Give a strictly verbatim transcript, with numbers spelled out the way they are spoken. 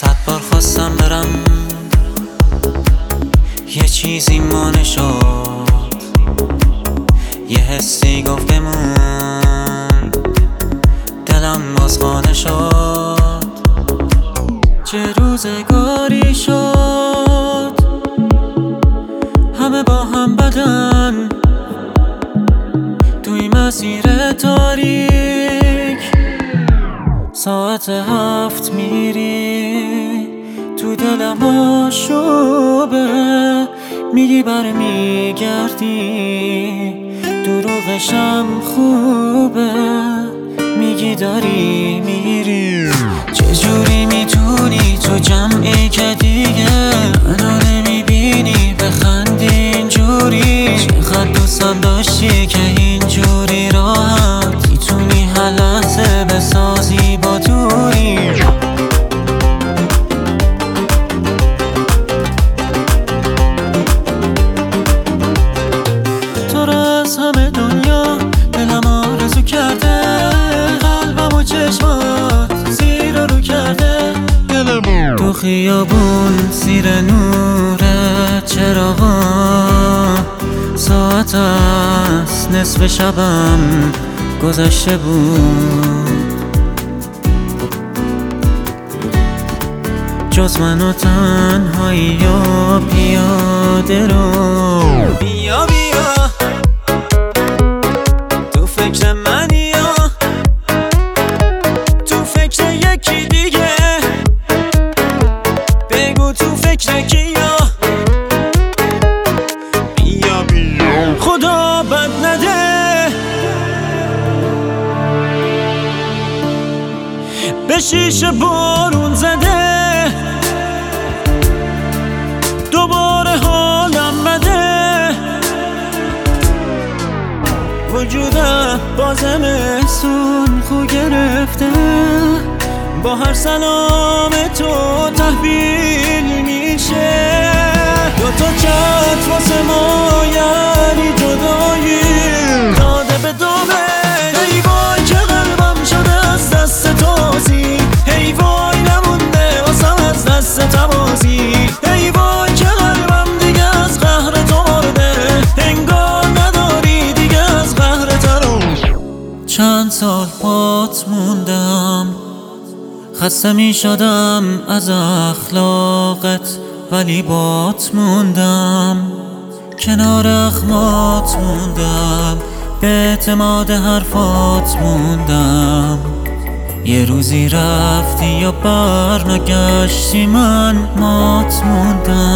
صد بار خواستم برم، یه چیزی مانع شد، یه حسی گفت بمون، دلم باز خانه شد. چه روزگاری شد، همه با هم بدن، توی مسیر تاریک ساعت هفت میری، تو دلم آشوبه، میگی برمیگردی، دروغشم خوبه، میگی داری میری. چجوری میتونی تو جمعی که دیگه منو نمیبینی بخندی اینجوری؟ چقدر دوستم داشتی که اینجوری راحت میتونی هر لحظه بسازی با دوری. تو رو از همه دنیا دلم آرزو کرده، قلبم و چشمات زیر رو کرده، تو خیابون زیر نور چراغا، ساعت از نصف شبم گذشته بود، جز من و تنهایی و پیاده رو. بیا بیا تو فکر منی یا تو فکر یکی دیگه، بگو تو فکر کیا. بیا بیا خدا بد نده، به شیشه بارون زده، دوباره حالم بده، وجودم با زمستون خو گرفته، با هر سلام تو تحویل میشه. دو تا چت واسه ما یعنی جدایی، داده به دومه. ای وای که قلبم شده از دست تازی، ای وای نمونده واسم از دست تبازی، ای وای که قلبم دیگه از قهر تو مرده، انگار نداری دیگه از قهر ترو. چند سال بات موندم، خسته می شدم از اخلاقت، ولی بات موندم، کنار اخمات موندم، به اعتماد حرفات موندم. یه روزی رفتی یا برنگشتی، من مات موندم.